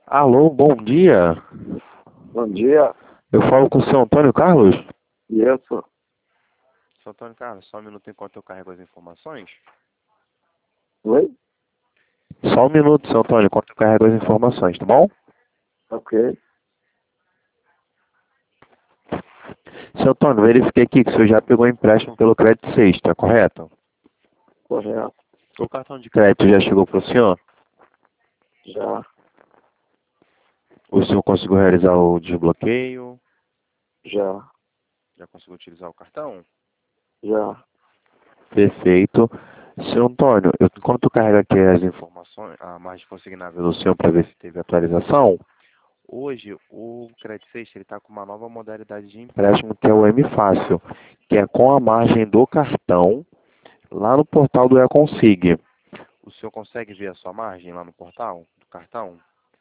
Alô, bom dia. Bom dia. Eu falo com o seu Antônio Carlos? Isso. Seu Antônio Carlos, só um minuto enquanto eu carrego as informações. Oi? Só um minuto, seu Antônio, enquanto eu carrego as informações, tá bom? Ok. Seu Antônio, verifiquei aqui que o senhor já pegou empréstimo pelo Crédito Sexta, correto? Correto. O cartão de crédito já chegou para o senhor? Já. O senhor conseguiu realizar o desbloqueio? Já. Já conseguiu utilizar o cartão? Já. Perfeito. Seu Antônio, enquanto eu carrego aqui as informações, a margem consignável do senhor para ver se teve atualização, hoje, o Credit Sexta está com uma nova modalidade de empréstimo que é o M Fácil, que é com a margem do cartão lá no portal do Econsig. O senhor consegue ver a sua margem lá no portal do cartão?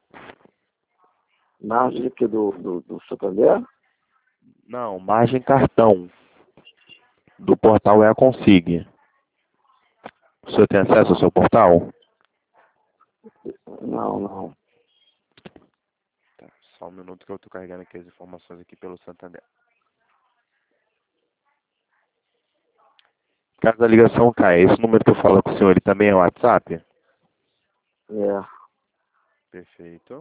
Margem aqui do Santander? Não, margem cartão do portal Econsig. O senhor tem acesso ao seu portal? Não, não. Tá, só um minuto que eu estou carregando aqui as informações aqui pelo Santander. Caso a ligação caia, esse número que eu falo com o senhor, ele também é o WhatsApp? É. Perfeito.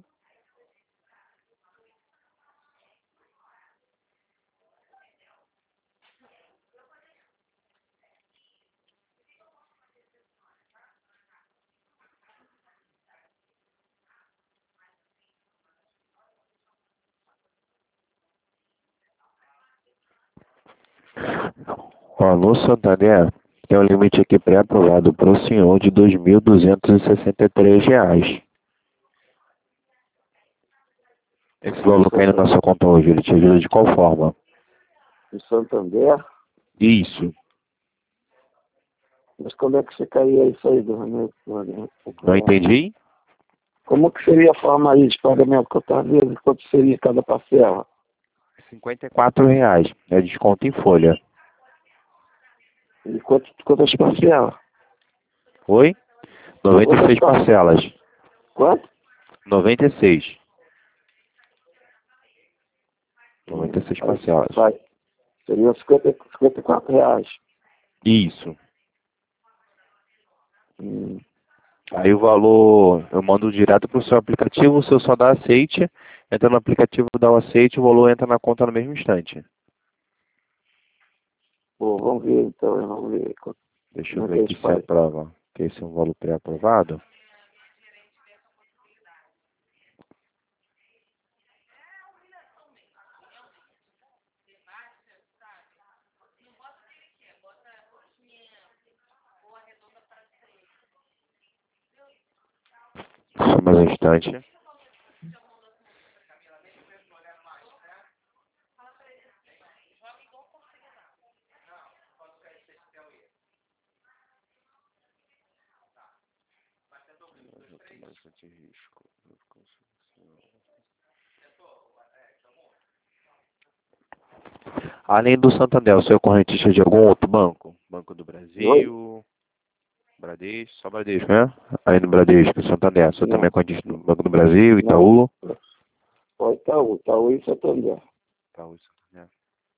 Ó, no Santander, tem um limite aqui pré-aprovado para o senhor de R$ 2.263. Esse valor caindo na sua conta hoje, ele te ajuda de qual forma? Do Santander? Isso. Mas como é que você caía isso aí Não entendi? Como que seria a forma aí de pagamento que eu estava vendo? Quanto seria cada parcela? R$ 54. É desconto em folha. E quantas parcelas? Oi? Quantas 96 parcelas? parcelas. Quanto? 96. Hum, 96 aí parcelas. vai. Seriam 54 reais. Isso. Hum. Aí o valor eu mando direto para o seu aplicativo, o seu só dá aceite, entra no aplicativo, dá o aceite, o valor entra na conta no mesmo instante. Pô, vamos ver então, vamos ver Deixa eu como é ver que a aqui gente se faz. aprova. Que esse é um valor pré-aprovado. Só mais um instante. De risco. Além do Santander, o seu correntista de algum outro banco? Banco do Oi? Brasil, Bradesco, só Bradesco, né? Além do Bradesco, Santander, o senhor também é Não, correntista do Banco do Brasil, não. Itaú? Só Itaú, Itaú e Santander. Itaú, Santander.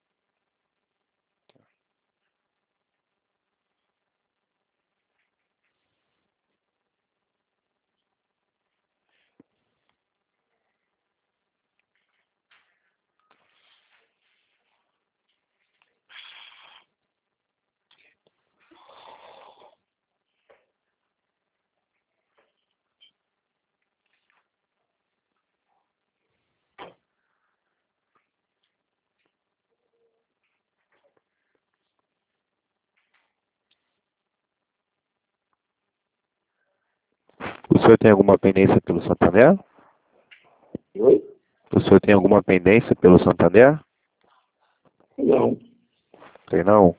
O senhor tem alguma pendência pelo Santander? Oi? O senhor tem alguma pendência pelo Santander? Não. Tem não?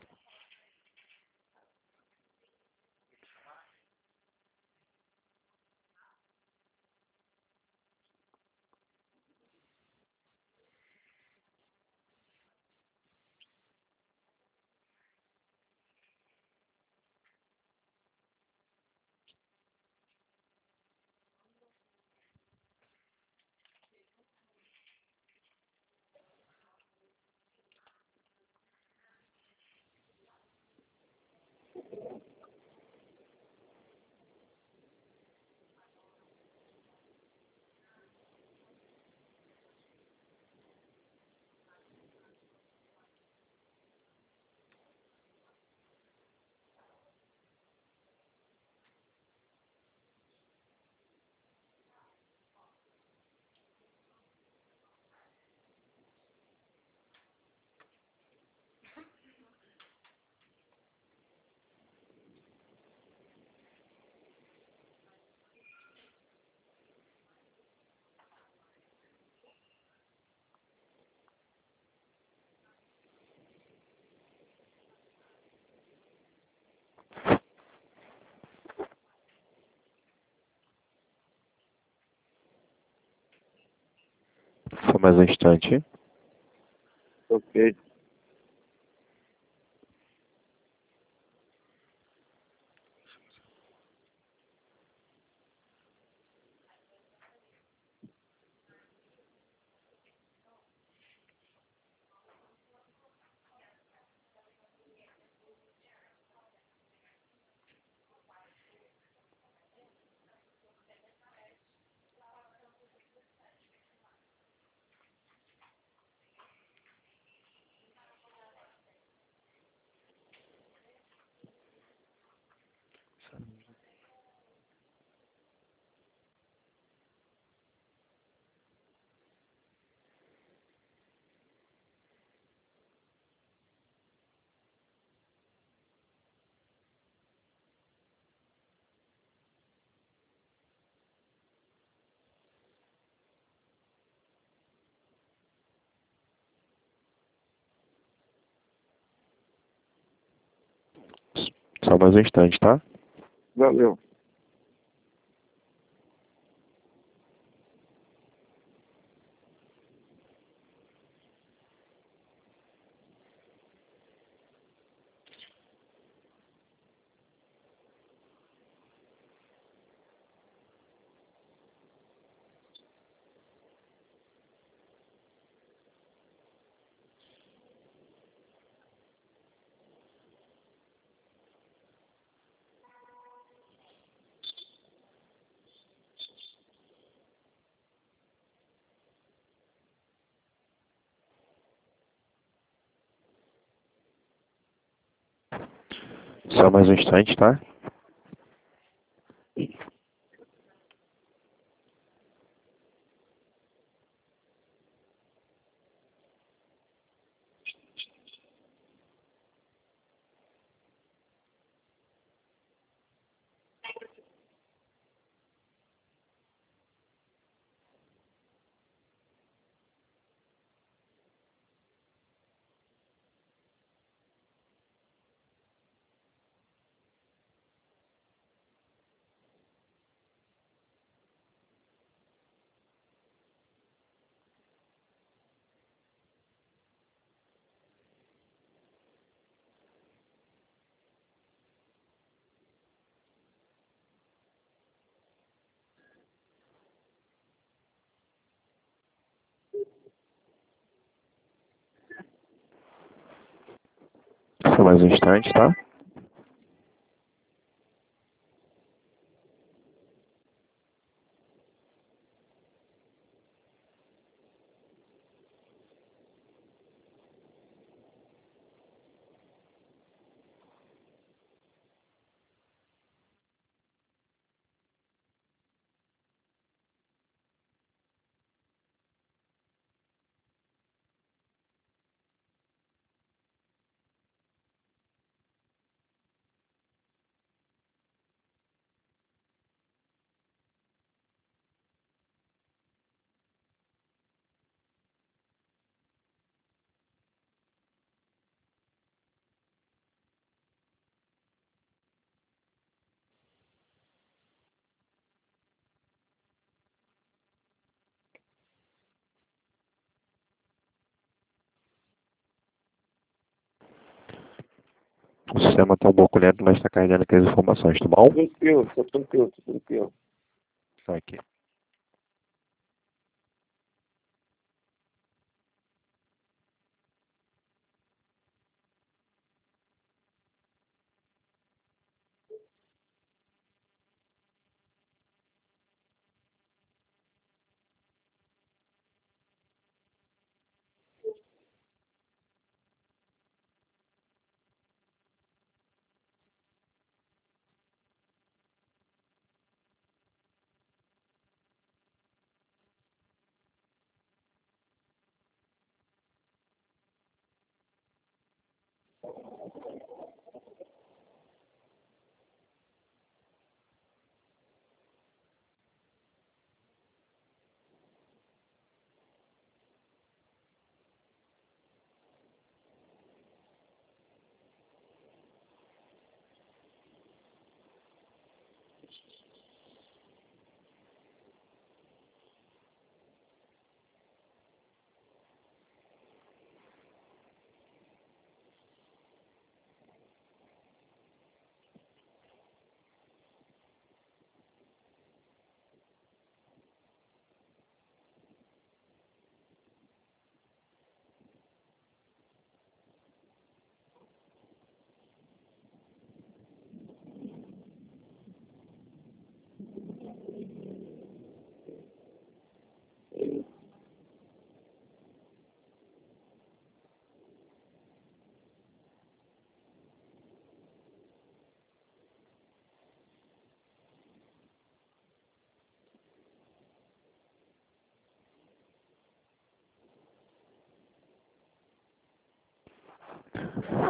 Só mais um instante. Ok. Só mais um instante, tá? Valeu. Só mais um instante, tá? Só mais um instante, tá? O sistema tá um pouco lento, mas está carregando aqui as informações, tá bom? Tranquilo, tô tranquilo, tô tranquilo. Tá aqui.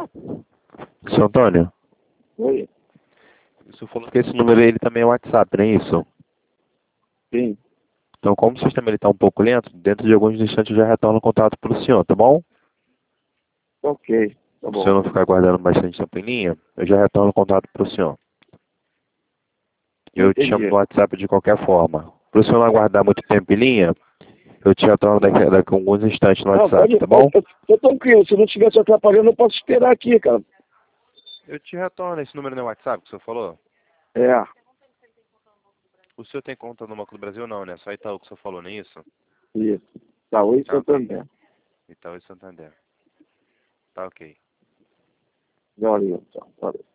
Seu Antônio, Oi? você falou que esse número aí ele também é WhatsApp, não é isso? Sim. Então, como o sistema está um pouco lento, dentro de alguns instantes eu já retorno o contato para o senhor, tá bom? Ok, tá Se o senhor bom. não ficar aguardando bastante tempo em linha, eu já retorno o contato para o senhor. Eu te chamo no Entendi. WhatsApp de qualquer forma. Para o senhor não aguardar muito tempo em linha, eu te retorno daqui a alguns instantes no Não, WhatsApp, pode, tá pode, bom? tô tranquilo. Se não estiver te atrapalhando, eu posso esperar aqui, cara. Eu te retorno esse número no WhatsApp que o senhor falou. É, O senhor tem conta no Banco do Brasil não, né? Só Itaú que o senhor falou, não é isso? isso. Tá, oi, Tá ok. Santander. Itaú e Santander. Tá ok. Valeu, tchau. Valeu.